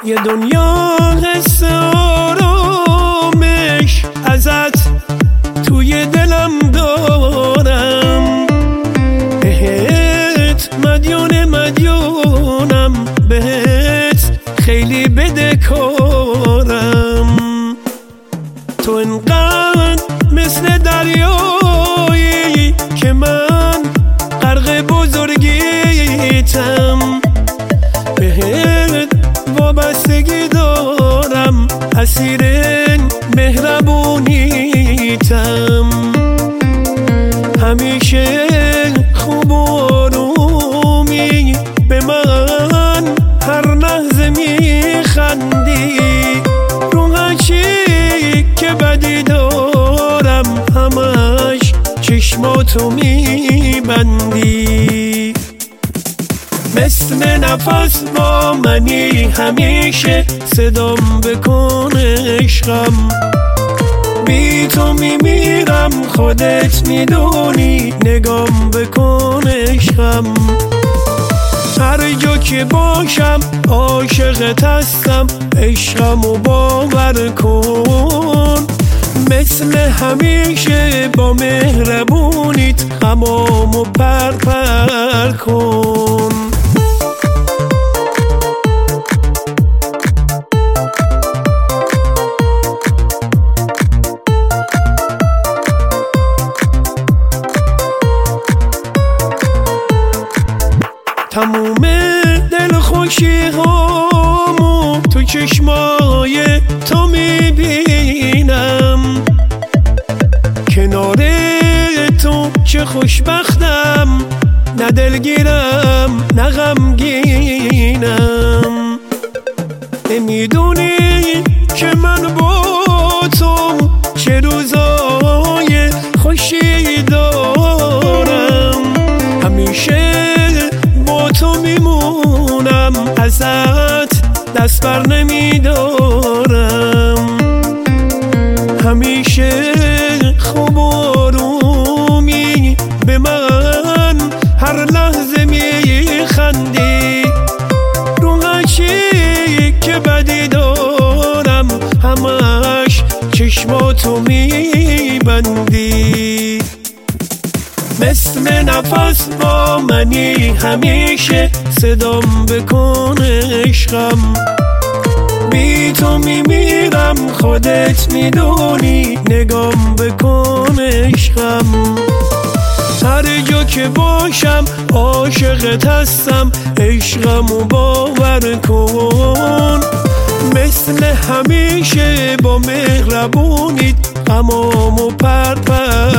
یه دنیا حس آرامش ازت توی دلم دارم، بهت مدیونم، بهت خیلی بدهکارم. تو انقدر مثل دریایی که من غرق بزرگیتم، بهت وابستگی دارم، اسیر مهربونیتم. همیشه خوب و آرومی به من هر لحظه میخندی، رو هرچی که بدی دارم همش چشماتو میبندی. مثل نفس با منی همیشه، صدام بکن عشقم، بی تو میمیرم خودت میدونی، نگام بکن عشقم. هر جا که باشم عاشقت هستم، عشقمو باور کن. مثل همیشه با مهربونیت غمامو پر کن. تموم دلخوشی هامو تو چشمای تو میبینم، کنار تو چه خوشبختم، نه دلگیرم نه غمگینم. نمیدونی که من با تو چه روزای خوشی دارم، همیشه تو میمونم، ازت دست بر نمیدارم. همیشه خوب و آرومی به من هر لحظه میخندی، رو هرچی که بدی دارم همش چشماتو میبندی. مثل نفس با منی همیشه، صدام بکن عشقم، بی تو میمیرم خودت میدونی، نگام بکن عشقم. هر جا که باشم عاشقت هستم، عشقمو باور کن. مثل همیشه با مهربونیت غمامو پر